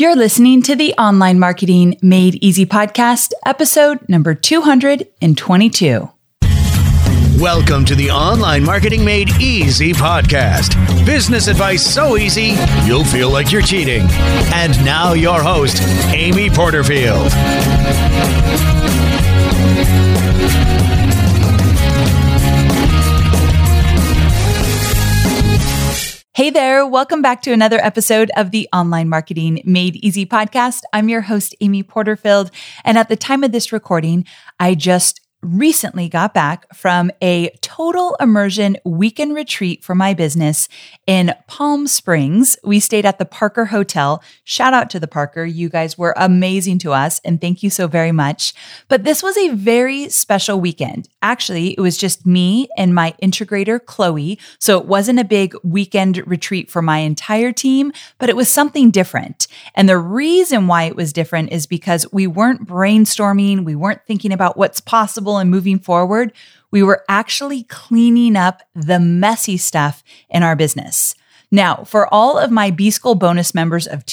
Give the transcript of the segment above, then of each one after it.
You're listening to the Online Marketing Made Easy podcast, episode number 222. Welcome to the Online Marketing Made Easy podcast. Business advice so easy, you'll feel like you're cheating. And now your host, Amy Porterfield. Hey there, welcome back to another episode of the Online Marketing Made Easy podcast. I'm your host, Amy Porterfield, and at the time of this recording, I just recently got back from a total immersion weekend retreat for my business in Palm Springs. We stayed at the Parker Hotel. Shout out to the Parker. You guys were amazing to us, and thank you so very much. But this was a very special weekend. Actually, it was just me and my integrator, Chloe. So it wasn't a big weekend retreat for my entire team, but it was something different. And the reason why it was different is because we weren't brainstorming. We weren't thinking about what's possible and moving forward. We were actually cleaning up the messy stuff in our business. Now, for all of my B-School bonus members of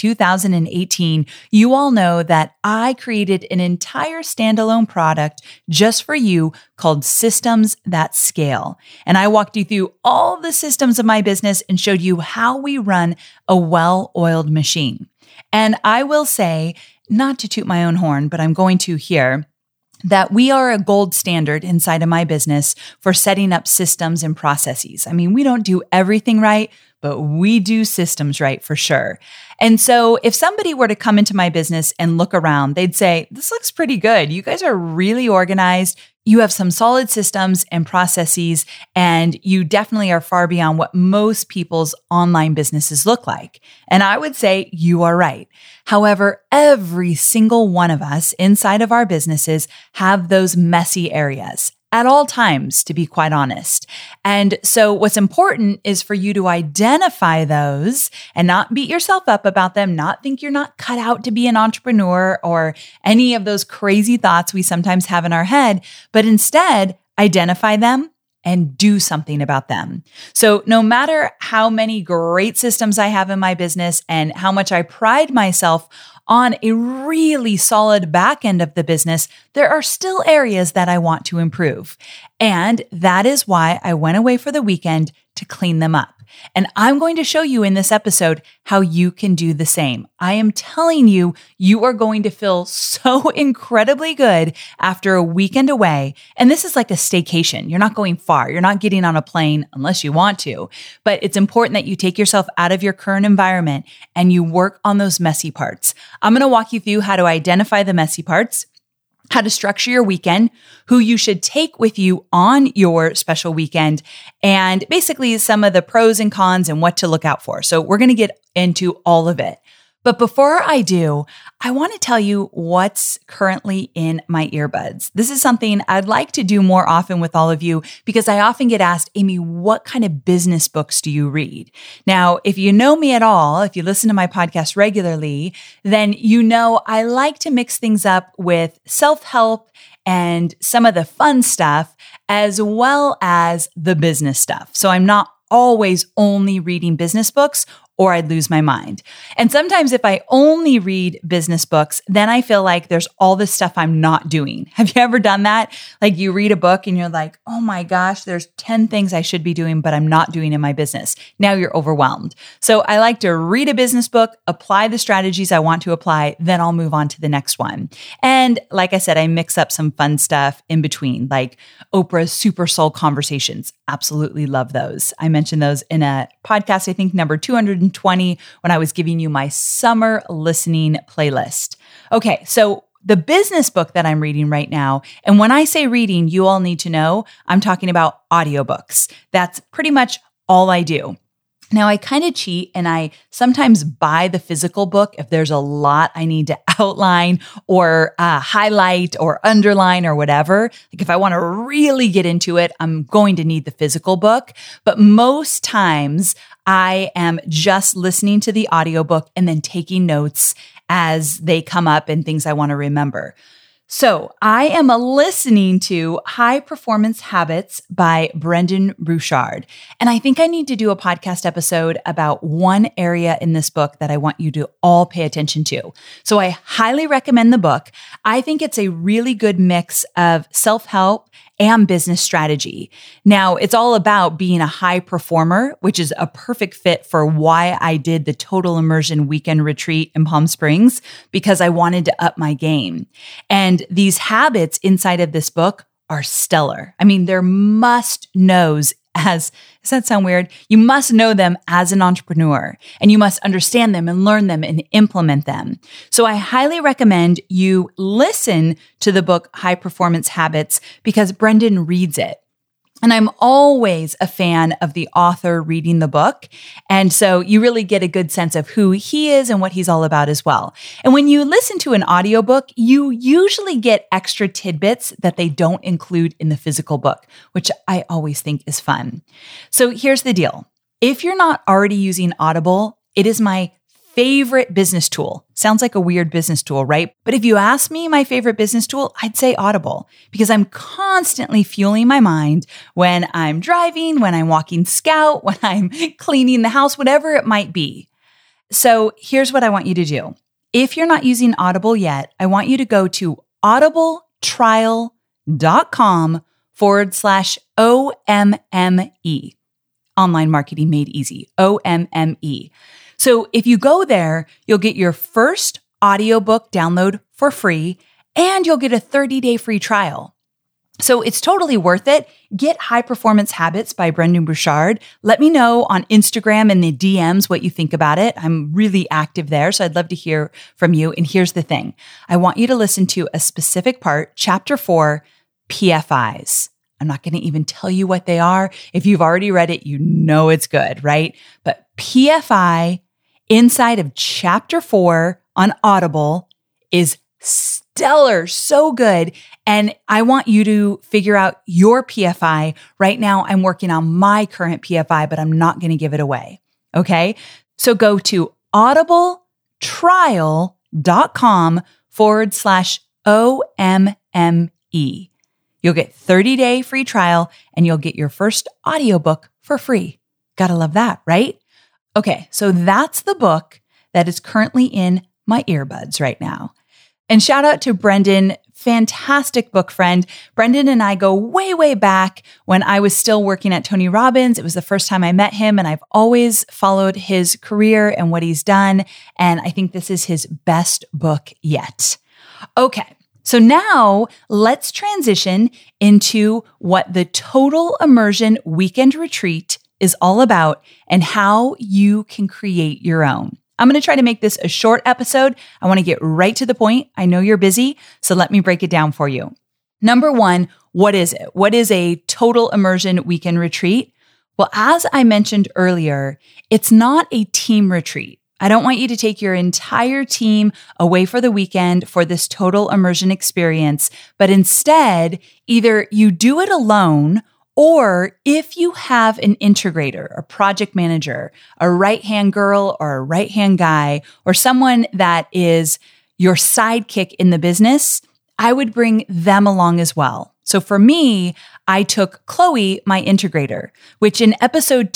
2018, you all know that I created an entire standalone product just for you called Systems That Scale. And I walked you through all the systems of my business and showed you how we run a well-oiled machine. And I will say, not to toot my own horn, but I'm going to here, that we are a gold standard inside of my business for setting up systems and processes. I mean, we don't do everything right, but we do systems right for sure. And so if somebody were to come into my business and look around, they'd say, this looks pretty good. You guys are really organized. You have some solid systems and processes, and you definitely are far beyond what most people's online businesses look like. And I would say you are right. However, every single one of us inside of our businesses have those messy areas at all times, to be quite honest. And so what's important is for you to identify those and not beat yourself up about them, not think you're not cut out to be an entrepreneur or any of those crazy thoughts we sometimes have in our head, but instead identify them and do something about them. So no matter how many great systems I have in my business and how much I pride myself on a really solid back end of the business, there are still areas that I want to improve. And that is why I went away for the weekend to clean them up. And I'm going to show you in this episode how you can do the same. I am telling you, you are going to feel so incredibly good after a weekend away. And this is like a staycation. You're not going far. You're not getting on a plane unless you want to. But it's important that you take yourself out of your current environment and you work on those messy parts. I'm going to walk you through how to identify the messy parts, how to structure your weekend, who you should take with you on your special weekend, and basically some of the pros and cons and what to look out for. So we're going to get into all of it. But before I do, I want to tell you what's currently in my earbuds. This is something I'd like to do more often with all of you because I often get asked, Amy, what kind of business books do you read? Now, if you know me at all, if you listen to my podcast regularly, then you know I like to mix things up with self-help and some of the fun stuff as well as the business stuff. So I'm not always only reading business books or I'd lose my mind. And sometimes if I only read business books, then I feel like there's all this stuff I'm not doing. Have you ever done that? Like you read a book and you're like, oh my gosh, there's 10 things I should be doing, but I'm not doing in my business. Now you're overwhelmed. So I like to read a business book, apply the strategies I want to apply, then I'll move on to the next one. And like I said, I mix up some fun stuff in between, like Oprah's Super Soul Conversations. Absolutely love those. I mentioned those in a podcast, I think number 220, when I was giving you my summer listening playlist. Okay, so the business book that I'm reading right now, and when I say reading, you all need to know, I'm talking about audiobooks. That's pretty much all I do. Now, I kind of cheat and I sometimes buy the physical book if there's a lot I need to outline or highlight or underline or whatever. Like if I want to really get into it, I'm going to need the physical book. But most times I am just listening to the audiobook and then taking notes as they come up and things I want to remember. So I am listening to High Performance Habits by Brendon Burchard. And I think I need to do a podcast episode about one area in this book that I want you to all pay attention to. So I highly recommend the book. I think it's a really good mix of self-help and business strategy. Now, it's all about being a high performer, which is a perfect fit for why I did the Total Immersion Weekend Retreat in Palm Springs, because I wanted to up my game. And these habits inside of this book are stellar. I mean, they're must-knows does that sound weird? You must know them as an entrepreneur, and you must understand them and learn them and implement them. So I highly recommend you listen to the book High Performance Habits because Brendon reads it. And I'm always a fan of the author reading the book. And so you really get a good sense of who he is and what he's all about as well. And when you listen to an audiobook, you usually get extra tidbits that they don't include in the physical book, which I always think is fun. So here's the deal. If you're not already using Audible, it is my favorite business tool. Sounds like a weird business tool, right? But if you ask me my favorite business tool, I'd say Audible, because I'm constantly fueling my mind when I'm driving, when I'm walking Scout, when I'm cleaning the house, whatever it might be. So here's what I want you to do. If you're not using Audible yet, I want you to go to audibletrial.com/OMME. Online Marketing Made Easy, OMME. So if you go there, you'll get your first audiobook download for free, and you'll get a 30-day free trial. So it's totally worth it. Get High Performance Habits by Brendon Burchard. Let me know on Instagram in the DMs what you think about it. I'm really active there, so I'd love to hear from you. And here's the thing. I want you to listen to a specific part, Chapter 4, PFIs. I'm not going to even tell you what they are. If you've already read it, you know it's good, right? But PFI inside of Chapter 4 on Audible is stellar, so good. And I want you to figure out your PFI. Right now, I'm working on my current PFI, but I'm not going to give it away. Okay? So go to audibletrial.com/OMME. You'll get 30-day free trial and you'll get your first audiobook for free. Gotta love that, right? Okay, so that's the book that is currently in my earbuds right now. And shout out to Brendon, fantastic book friend. Brendon and I go way, way back when I was still working at Tony Robbins. It was the first time I met him, and I've always followed his career and what he's done. And I think this is his best book yet. Okay. So now let's transition into what the Total Immersion Weekend Retreat is all about and how you can create your own. I'm going to try to make this a short episode. I want to get right to the point. I know you're busy, so let me break it down for you. Number one, what is it? What is a Total Immersion Weekend Retreat? Well, as I mentioned earlier, it's not a team retreat. I don't want you to take your entire team away for the weekend for this total immersion experience, but instead, either you do it alone, or if you have an integrator, a project manager, a right-hand girl or a right-hand guy, or someone that is your sidekick in the business, I would bring them along as well. So for me, I took Chloe, my integrator, which in episode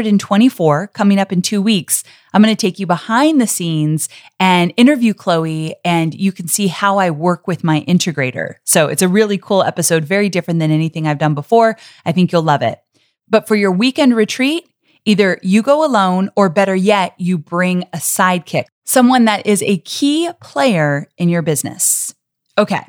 224, coming up in 2 weeks, I'm going to take you behind the scenes and interview Chloe, and you can see how I work with my integrator. So it's a really cool episode, very different than anything I've done before. I think you'll love it. But for your weekend retreat, either you go alone, or better yet, you bring a sidekick, someone that is a key player in your business. Okay.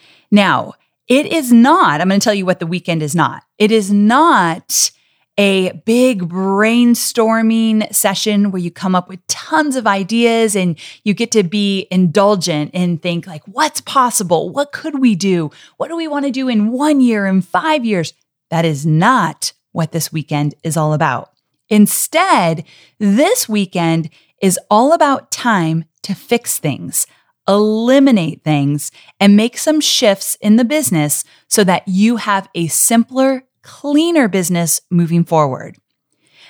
Now, it is not, I'm going to tell you what the weekend is not. It is not a big brainstorming session where you come up with tons of ideas and you get to be indulgent and think like, what's possible? What could we do? What do we want to do in 1 year, in 5 years? That is not what this weekend is all about. Instead, this weekend is all about time to fix things, eliminate things, and make some shifts in the business so that you have a simpler, cleaner business moving forward.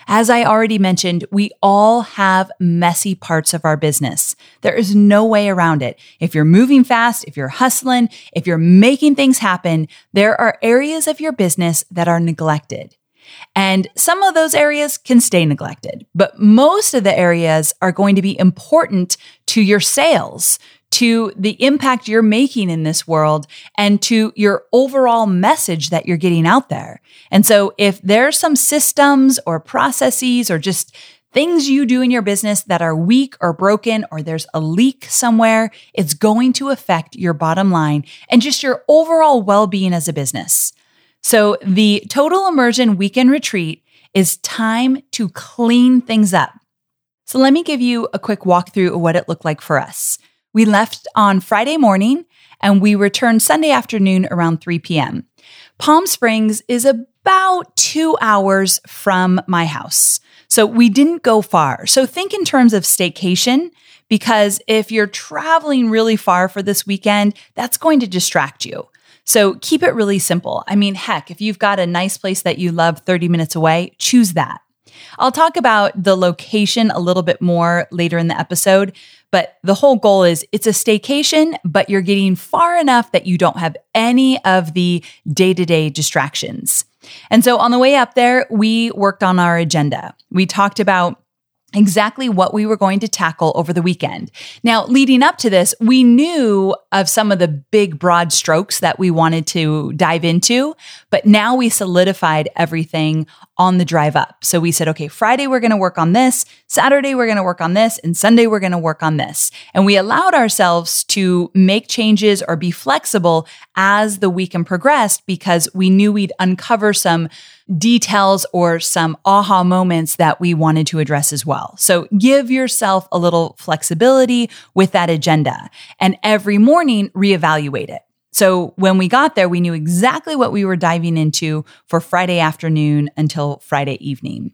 As I already mentioned, we all have messy parts of our business. There is no way around it. If you're moving fast, if you're hustling, if you're making things happen, there are areas of your business that are neglected. And some of those areas can stay neglected, but most of the areas are going to be important to your sales, to the impact you're making in this world, and to your overall message that you're getting out there. And so if there's some systems or processes or just things you do in your business that are weak or broken, or there's a leak somewhere, it's going to affect your bottom line and just your overall well-being as a business. So the Total Immersion Weekend Retreat is time to clean things up. So let me give you a quick walkthrough of what it looked like for us. We left on Friday morning and we returned Sunday afternoon around 3 p.m. Palm Springs is about 2 hours from my house. So we didn't go far. So think in terms of staycation, because if you're traveling really far for this weekend, that's going to distract you. So keep it really simple. I mean, heck, if you've got a nice place that you love 30 minutes away, choose that. I'll talk about the location a little bit more later in the episode, but the whole goal is it's a staycation, but you're getting far enough that you don't have any of the day-to-day distractions. And so on the way up there, we worked on our agenda. We talked about exactly what we were going to tackle over the weekend. Now, leading up to this, we knew of some of the big broad strokes that we wanted to dive into, but now we solidified everything on the drive up. So we said, okay, Friday, we're going to work on this. Saturday, we're going to work on this. And Sunday, we're going to work on this. And we allowed ourselves to make changes or be flexible as the weekend progressed because we knew we'd uncover some details or some aha moments that we wanted to address as well. So give yourself a little flexibility with that agenda and every morning reevaluate it. So when we got there, we knew exactly what we were diving into for Friday afternoon until Friday evening.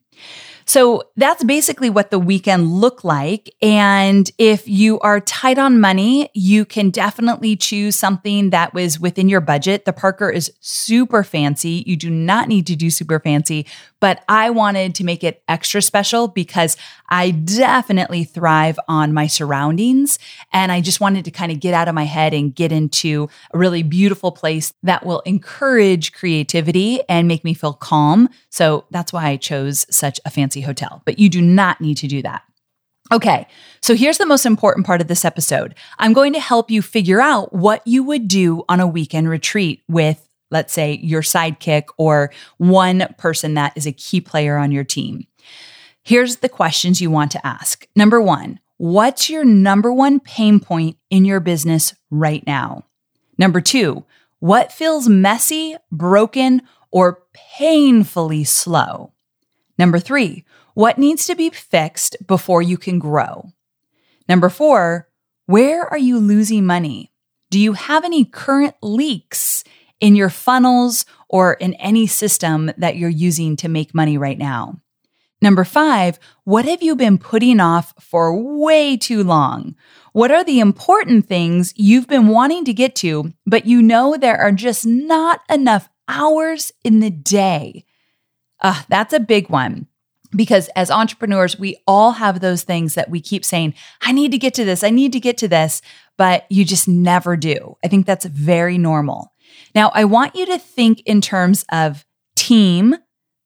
So that's basically what the weekend looked like. And if you are tight on money, you can definitely choose something that was within your budget. The Parker is super fancy. You do not need to do super fancy, but I wanted to make it extra special because I definitely thrive on my surroundings. And I just wanted to kind of get out of my head and get into a really beautiful place that will encourage creativity and make me feel calm. So that's why I chose such a fancy hotel, but you do not need to do that. Okay, so here's the most important part of this episode. I'm going to help you figure out what you would do on a weekend retreat with, let's say, your sidekick or one person that is a key player on your team. Here's the questions you want to ask. Number one, what's your number one pain point in your business right now? Number two, what feels messy, broken, or painfully slow? Number three, what needs to be fixed before you can grow? Number four, where are you losing money? Do you have any current leaks in your funnels or in any system that you're using to make money right now? Number five, what have you been putting off for way too long? What are the important things you've been wanting to get to, but you know there are just not enough hours in the day? That's a big one. Because as entrepreneurs, we all have those things that we keep saying, I need to get to this, I need to get to this, but you just never do. I think that's very normal. Now, I want you to think in terms of team,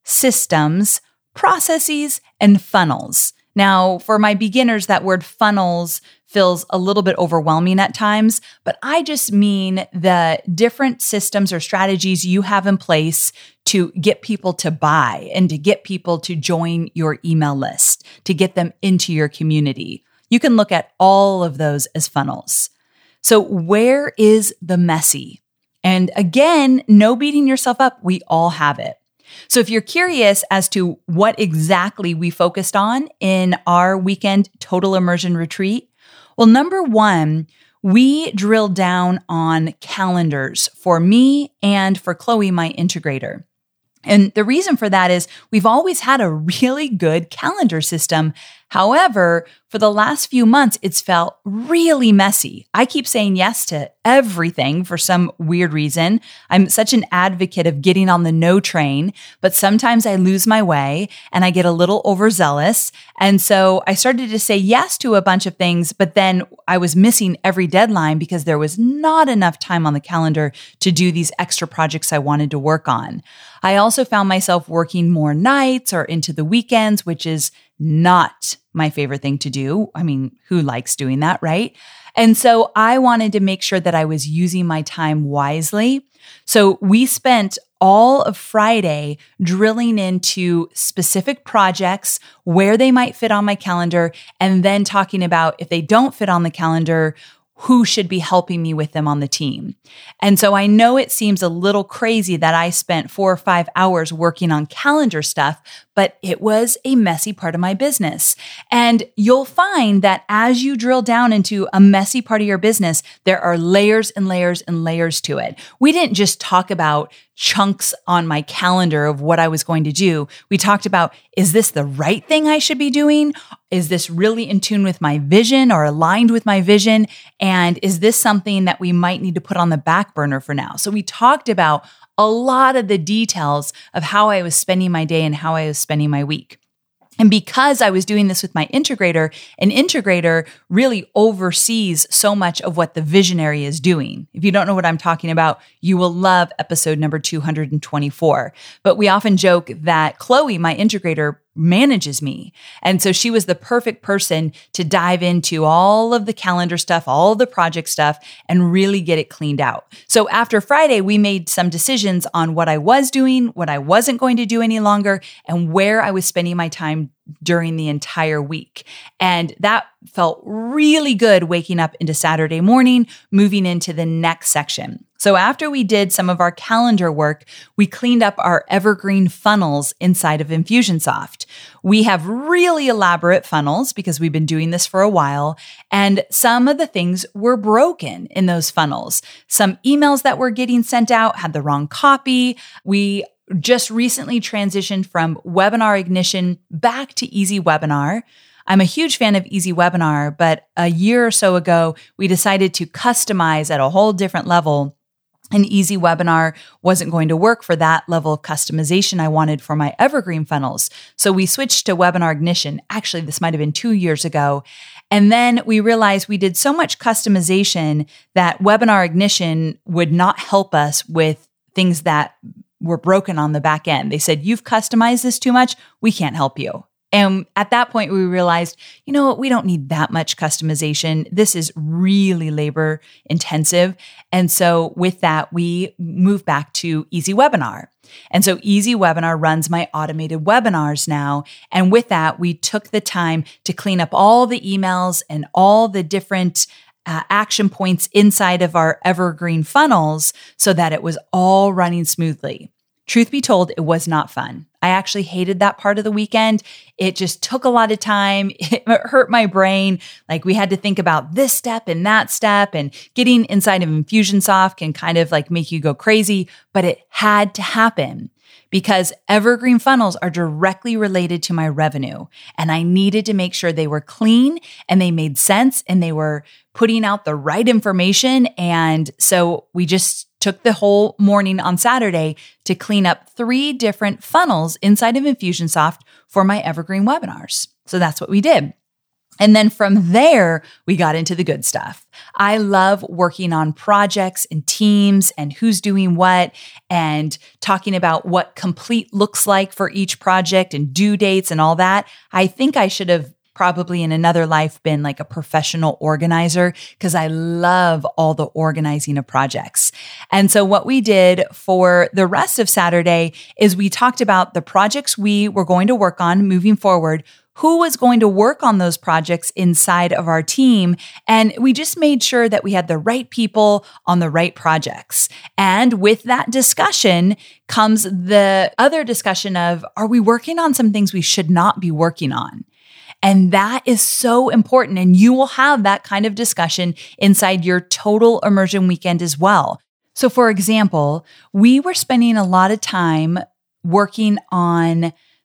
systems, processes, and funnels. Now, for my beginners, that word funnels feels a little bit overwhelming at times, but I just mean the different systems or strategies you have in place to get people to buy and to get people to join your email list, to get them into your community. You can look at all of those as funnels. So where is the messy? And again, no beating yourself up. We all have it. So if you're curious as to what exactly we focused on in our weekend Total Immersion Retreat, well, number one, we drilled down on calendars for me and for Chloe, my integrator. And the reason for that is we've always had a really good calendar system. However, for the last few months, it's felt really messy. I keep saying yes to everything for some weird reason. I'm such an advocate of getting on the no train, but sometimes I lose my way and I get a little overzealous. And so I started to say yes to a bunch of things, but then I was missing every deadline because there was not enough time on the calendar to do these extra projects I wanted to work on. I also found myself working more nights or into the weekends, which is not my favorite thing to do. I mean, who likes doing that, right? And so I wanted to make sure that I was using my time wisely. So we spent all of Friday drilling into specific projects, where they might fit on my calendar, and then talking about if they don't fit on the calendar, who should be helping me with them on the team. And so I know it seems a little crazy that I spent 4 or 5 hours working on calendar stuff, but it was a messy part of my business. And you'll find that as you drill down into a messy part of your business, there are layers and layers and layers to it. We didn't just talk about chunks on my calendar of what I was going to do. We talked about, is this the right thing I should be doing? Is this really in tune with my vision or aligned with my vision? And is this something that we might need to put on the back burner for now? So we talked about a lot of the details of how I was spending my day and how I was spending my week. And because I was doing this with my integrator, an integrator really oversees so much of what the visionary is doing. If you don't know what I'm talking about, you will love episode number 224. But we often joke that Chloe, my integrator, manages me. And so she was the perfect person to dive into all of the calendar stuff, all of the project stuff, and really get it cleaned out. So after Friday, we made some decisions on what I was doing, what I wasn't going to do any longer, and where I was spending my time during the entire week. And that felt really good waking up into Saturday morning, moving into the next section. So after we did some of our calendar work, we cleaned up our evergreen funnels inside of Infusionsoft. We have really elaborate funnels because we've been doing this for a while, and some of the things were broken in those funnels. Some emails that were getting sent out had the wrong copy. We just recently transitioned from Webinar Ignition back to Easy Webinar. I'm a huge fan of Easy Webinar, but a year or so ago, we decided to customize at a whole different level. And Easy Webinar wasn't going to work for that level of customization I wanted for my evergreen funnels. So we switched to Webinar Ignition. Actually, this might have been 2 years ago. And then we realized we did so much customization that Webinar Ignition would not help us with things that were broken on the back end. They said, you've customized this too much. We can't help you. And at that point, we realized, you know what, we don't need that much customization. This is really labor intensive. And so with that, we moved back to Easy Webinar. And so Easy Webinar runs my automated webinars now. And with that, we took the time to clean up all the emails and all the different action points inside of our evergreen funnels so that it was all running smoothly. Truth be told, it was not fun. I actually hated that part of the weekend. It just took a lot of time. It hurt my brain. Like we had to think about this step and that step, and getting inside of Infusionsoft can kind of like make you go crazy, but it had to happen because evergreen funnels are directly related to my revenue. And I needed to make sure they were clean and they made sense and they were putting out the right information. And so we just took the whole morning on Saturday to clean up 3 different funnels inside of Infusionsoft for my evergreen webinars. So that's what we did. And then from there, we got into the good stuff. I love working on projects and teams and who's doing what and talking about what complete looks like for each project and due dates and all that. I think I should have probably in another life been like a professional organizer because I love all the organizing of projects. And so what we did for the rest of Saturday is we talked about the projects we were going to work on moving forward, who was going to work on those projects inside of our team. And we just made sure that we had the right people on the right projects. And with that discussion comes the other discussion of, are we working on some things we should not be working on? And that is so important. And you will have that kind of discussion inside your total immersion weekend as well. So for example, we were spending a lot of time working on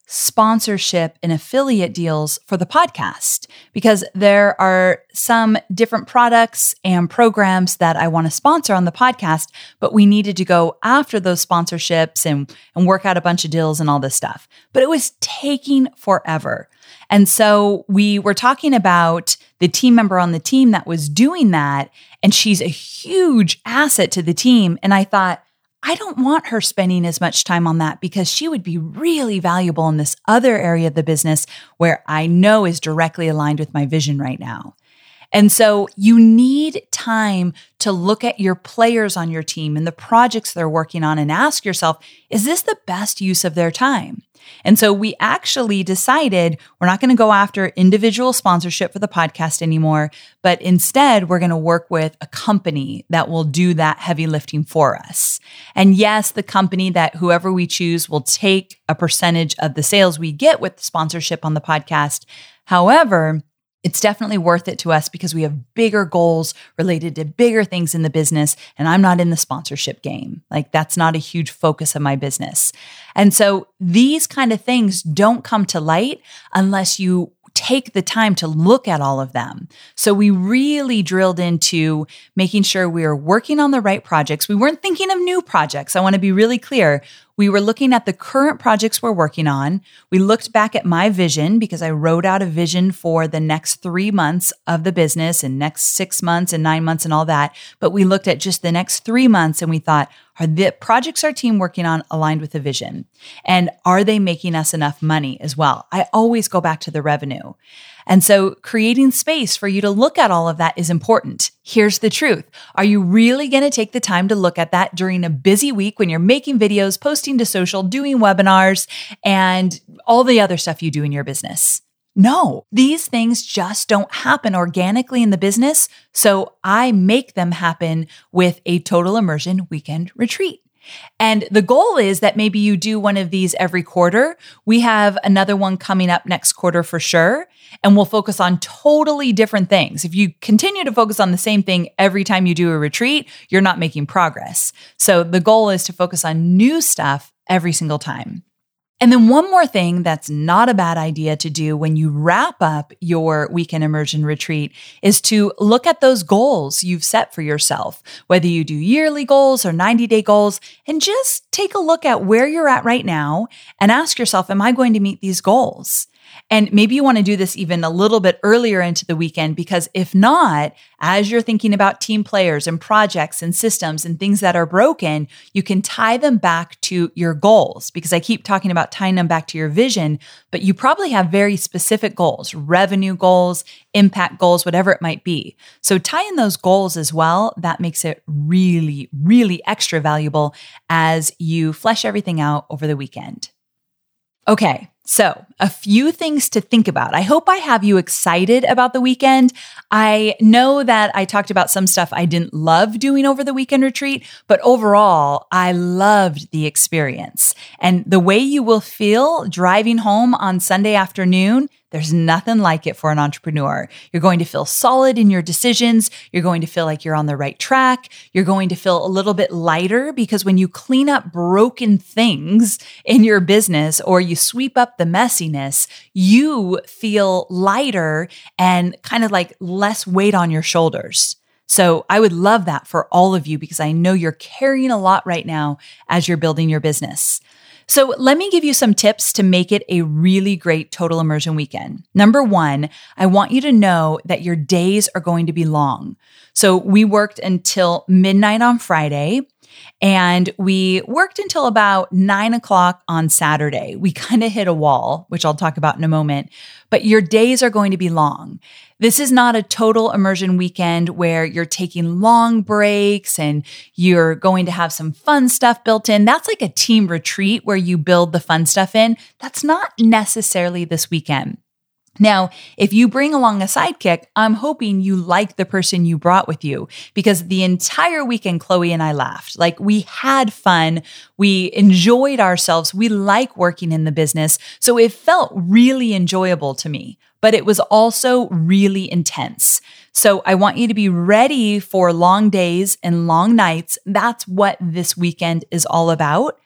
sponsorship and affiliate deals for the podcast, because there are some different products and programs that I want to sponsor on the podcast, but we needed to go after those sponsorships and work out a bunch of deals and all this stuff. But it was taking forever. And so we were talking about the team member on the team that was doing that, and she's a huge asset to the team. And I thought, I don't want her spending as much time on that because she would be really valuable in this other area of the business where I know is directly aligned with my vision right now. And so you need time to look at your players on your team and the projects they're working on and ask yourself, is this the best use of their time? And so we actually decided we're not going to go after individual sponsorship for the podcast anymore, but instead we're going to work with a company that will do that heavy lifting for us. And yes, the company that whoever we choose will take a percentage of the sales we get with sponsorship on the podcast. However, it's definitely worth it to us because we have bigger goals related to bigger things in the business. And I'm not in the sponsorship game. Like, that's not a huge focus of my business. And so these kind of things don't come to light unless you take the time to look at all of them. So we really drilled into making sure we are working on the right projects. We weren't thinking of new projects. I want to be really clear. We were looking at the current projects we're working on. We looked back at my vision because I wrote out a vision for the next 3 months of the business and next 6 months and 9 months and all that. But we looked at just the next 3 months and we thought, are the projects our team working on aligned with the vision? And are they making us enough money as well? I always go back to the revenue. And so creating space for you to look at all of that is important. Here's the truth. Are you really going to take the time to look at that during a busy week when you're making videos, posting to social, doing webinars, and all the other stuff you do in your business? No, these things just don't happen organically in the business. So I make them happen with a total immersion weekend retreat. And the goal is that maybe you do one of these every quarter. We have another one coming up next quarter for sure. And we'll focus on totally different things. If you continue to focus on the same thing every time you do a retreat, you're not making progress. So the goal is to focus on new stuff every single time. And then one more thing that's not a bad idea to do when you wrap up your weekend immersion retreat is to look at those goals you've set for yourself, whether you do yearly goals or 90-day goals, and just take a look at where you're at right now and ask yourself, am I going to meet these goals? And maybe you want to do this even a little bit earlier into the weekend, because if not, as you're thinking about team players and projects and systems and things that are broken, you can tie them back to your goals, because I keep talking about tying them back to your vision, but you probably have very specific goals, revenue goals, impact goals, whatever it might be. So tie in those goals as well. That makes it really, really extra valuable as you flesh everything out over the weekend. Okay, so a few things to think about. I hope I have you excited about the weekend. I know that I talked about some stuff I didn't love doing over the weekend retreat, but overall, I loved the experience. And the way you will feel driving home on Sunday afternoon, there's nothing like it for an entrepreneur. You're going to feel solid in your decisions. You're going to feel like you're on the right track. You're going to feel a little bit lighter, because when you clean up broken things in your business or you sweep up the messiness, you feel lighter and kind of like less weight on your shoulders. So I would love that for all of you, because I know you're carrying a lot right now as you're building your business. So let me give you some tips to make it a really great total immersion weekend. Number one, I want you to know that your days are going to be long. So we worked until midnight on Friday, and we worked until about 9 o'clock on Saturday. We kind of hit a wall, which I'll talk about in a moment, but your days are going to be long. This is not a total immersion weekend where you're taking long breaks and you're going to have some fun stuff built in. That's like a team retreat where you build the fun stuff in. That's not necessarily this weekend. Now, if you bring along a sidekick, I'm hoping you like the person you brought with you, because the entire weekend, Chloe and I laughed. Like, we had fun. We enjoyed ourselves. We like working in the business. So it felt really enjoyable to me, but it was also really intense. So I want you to be ready for long days and long nights. That's what this weekend is all about.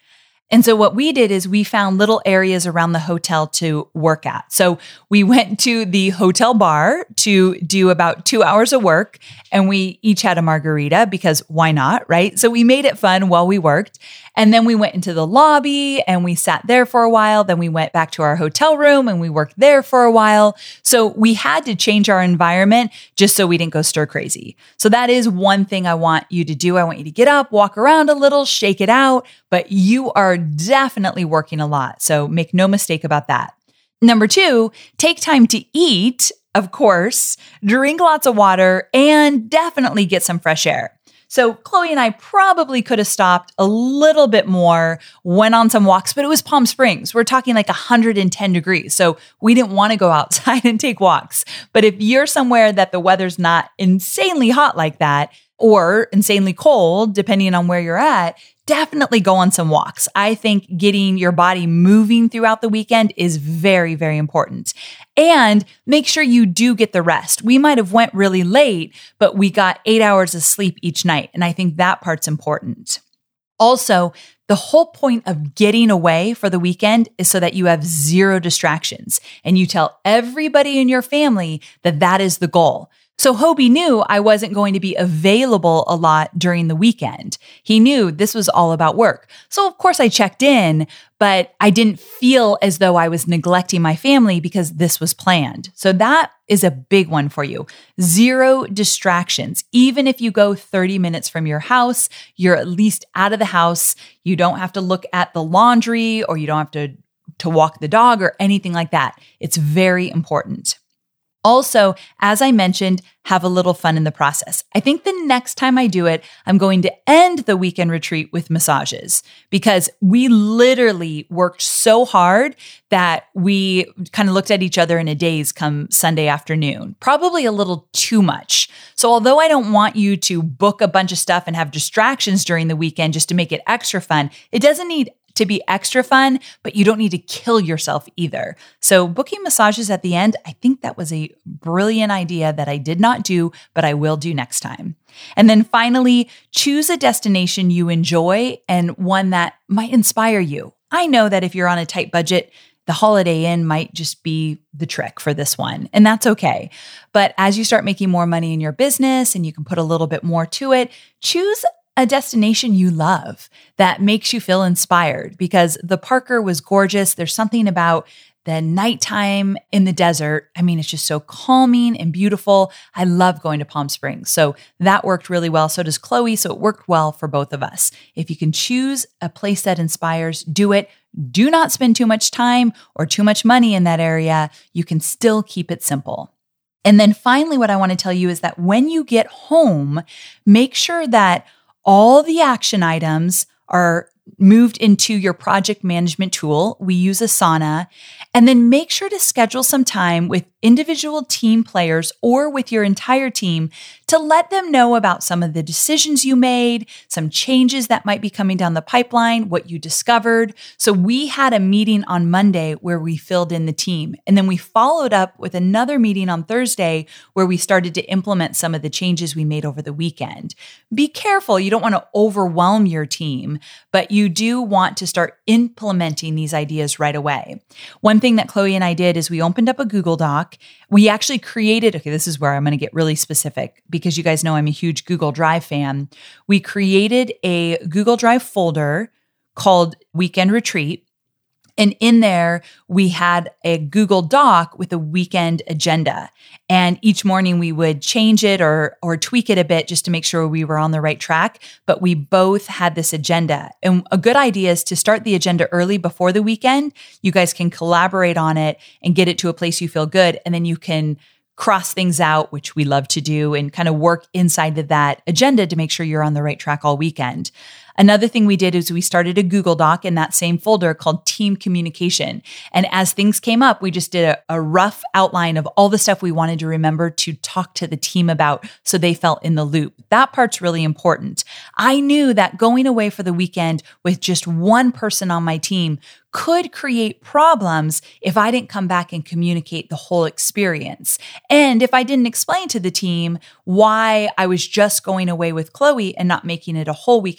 And so what we did is we found little areas around the hotel to work at. So we went to the hotel bar to do about 2 hours of work, and we each had a margarita because why not, right? So we made it fun while we worked. And then we went into the lobby and we sat there for a while. Then we went back to our hotel room and we worked there for a while. So we had to change our environment just so we didn't go stir crazy. So that is one thing I want you to do. I want you to get up, walk around a little, shake it out, but you are definitely working a lot. So make no mistake about that. Number 2, take time to eat, of course, drink lots of water, and definitely get some fresh air. So Chloe and I probably could have stopped a little bit more, went on some walks, but it was Palm Springs. We're talking like 110 degrees. So we didn't want to go outside and take walks. But if you're somewhere that the weather's not insanely hot like that, or insanely cold, depending on where you're at, definitely go on some walks. I think getting your body moving throughout the weekend is very, very important. And make sure you do get the rest. We might have went really late, but we got 8 hours of sleep each night. And I think that part's important. Also, the whole point of getting away for the weekend is so that you have zero distractions. And you tell everybody in your family that that is the goal. So Hobie knew I wasn't going to be available a lot during the weekend. He knew this was all about work. So of course I checked in, but I didn't feel as though I was neglecting my family because this was planned. So that is a big one for you. Zero distractions. Even if you go 30 minutes from your house, you're at least out of the house. You don't have to look at the laundry or you don't have to walk the dog or anything like that. It's very important. Also, as I mentioned, have a little fun in the process. I think the next time I do it, I'm going to end the weekend retreat with massages because we literally worked so hard that we kind of looked at each other in a daze come Sunday afternoon, probably a little too much. So although I don't want you to book a bunch of stuff and have distractions during the weekend just to make it extra fun, it doesn't need to be extra fun, but you don't need to kill yourself either. So booking massages at the end, I think that was a brilliant idea that I did not do, but I will do next time. And then finally, choose a destination you enjoy and one that might inspire you. I know that if you're on a tight budget, the Holiday Inn might just be the trick for this one, and that's okay. But as you start making more money in your business and you can put a little bit more to it, choose a destination you love that makes you feel inspired because the Parker was gorgeous. There's something about the nighttime in the desert. I mean, it's just so calming and beautiful. I love going to Palm Springs. So that worked really well. So does Chloe. So it worked well for both of us. If you can choose a place that inspires, do it. Do not spend too much time or too much money in that area. You can still keep it simple. And then finally, what I want to tell you is that when you get home, make sure that all the action items are moved into your project management tool. We use Asana. And then make sure to schedule some time with individual team players or with your entire team to let them know about some of the decisions you made, some changes that might be coming down the pipeline, what you discovered. So we had a meeting on Monday where we filled in the team. And then we followed up with another meeting on Thursday where we started to implement some of the changes we made over the weekend. Be careful. You don't want to overwhelm your team, but you do want to start implementing these ideas right away. One thing that Chloe and I did is we opened up a Google Doc. We actually created, okay, this is where I'm going to get really specific because you guys know I'm a huge Google Drive fan. We created a Google Drive folder called Weekend Retreat. And in there, we had a Google Doc with a weekend agenda. And each morning we would change it or tweak it a bit just to make sure we were on the right track. But we both had this agenda. And a good idea is to start the agenda early before the weekend. You guys can collaborate on it and get it to a place you feel good. And then you can cross things out, which we love to do, and kind of work inside of that agenda to make sure you're on the right track all weekend. Another thing we did is we started a Google Doc in that same folder called Team Communication. And as things came up, we just did a rough outline of all the stuff we wanted to remember to talk to the team about so they felt in the loop. That part's really important. I knew that going away for the weekend with just one person on my team could create problems if I didn't come back and communicate the whole experience. And if I didn't explain to the team why I was just going away with Chloe and not making it a whole weekend retreat.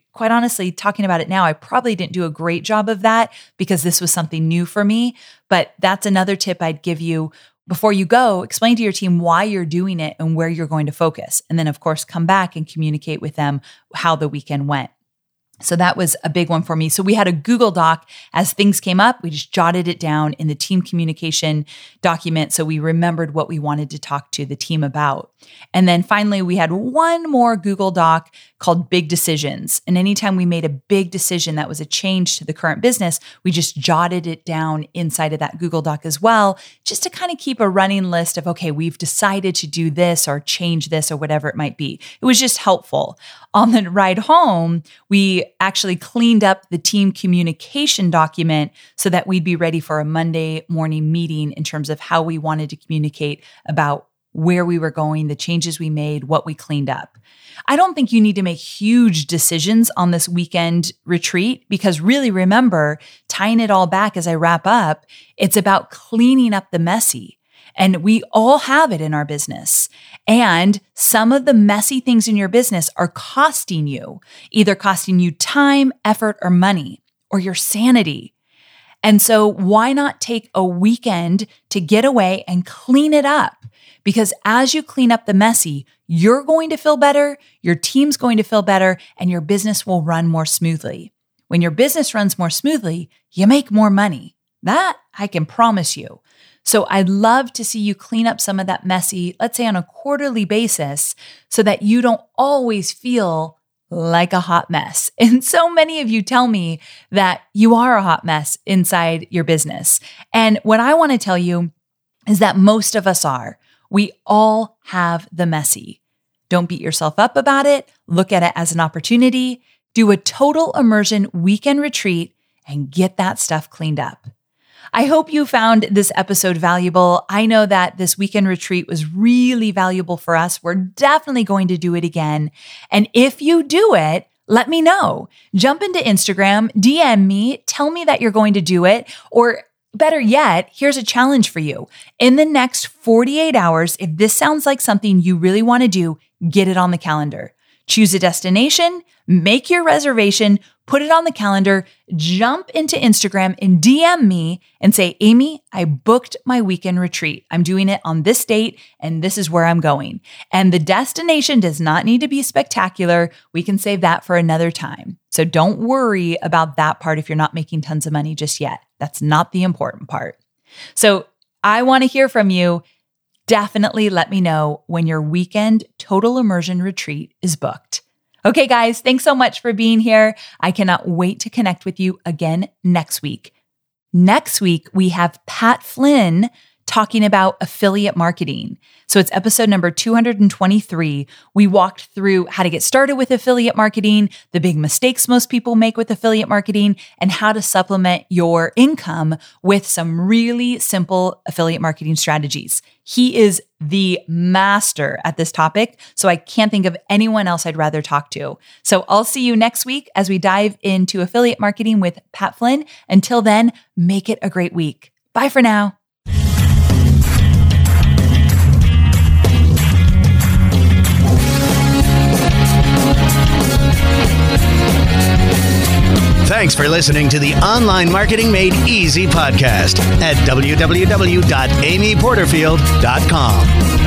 actually, quite honestly, talking about it now, I probably didn't do a great job of that because this was something new for me. But that's another tip I'd give you. Before you go, explain to your team why you're doing it and where you're going to focus. And then, of course, come back and communicate with them how the weekend went. So that was a big one for me. So we had a Google Doc as things came up. We just jotted it down in the team communication document. So we remembered what we wanted to talk to the team about. And then finally, we had one more Google Doc called Big Decisions. And anytime we made a big decision that was a change to the current business, we just jotted it down inside of that Google Doc as well, just to kind of keep a running list of, okay, we've decided to do this or change this or whatever it might be. It was just helpful. On the ride home, we actually cleaned up the team communication document so that we'd be ready for a Monday morning meeting in terms of how we wanted to communicate about where we were going, the changes we made, what we cleaned up. I don't think you need to make huge decisions on this weekend retreat because really remember, tying it all back as I wrap up, it's about cleaning up the messy. And we all have it in our business. And some of the messy things in your business are costing you, either costing you time, effort, or money, or your sanity. And so why not take a weekend to get away and clean it up? Because as you clean up the messy, you're going to feel better, your team's going to feel better, and your business will run more smoothly. When your business runs more smoothly, you make more money. That I can promise you. So I'd love to see you clean up some of that messy, let's say on a quarterly basis, so that you don't always feel like a hot mess. And so many of you tell me that you are a hot mess inside your business. And what I want to tell you is that most of us are. We all have the messy. Don't beat yourself up about it. Look at it as an opportunity. Do a total immersion weekend retreat and get that stuff cleaned up. I hope you found this episode valuable. I know that this weekend retreat was really valuable for us. We're definitely going to do it again. And if you do it, let me know. Jump into Instagram, DM me, tell me that you're going to do it, or better yet, here's a challenge for you. In the next 48 hours, if this sounds like something you really want to do, get it on the calendar. Choose a destination, make your reservation, put it on the calendar, jump into Instagram and DM me and say, Amy, I booked my weekend retreat. I'm doing it on this date and this is where I'm going. And the destination does not need to be spectacular. We can save that for another time. So don't worry about that part if you're not making tons of money just yet. That's not the important part. So I want to hear from you. Definitely let me know when your weekend total immersion retreat is booked. Okay, guys, thanks so much for being here. I cannot wait to connect with you again next week. Next week, we have Pat Flynn talking about affiliate marketing. So it's episode number 223. We walked through how to get started with affiliate marketing, the big mistakes most people make with affiliate marketing, and how to supplement your income with some really simple affiliate marketing strategies. He is the master at this topic, so I can't think of anyone else I'd rather talk to. So I'll see you next week as we dive into affiliate marketing with Pat Flynn. Until then, make it a great week. Bye for now. Thanks for listening to the Online Marketing Made Easy podcast at www.amyporterfield.com.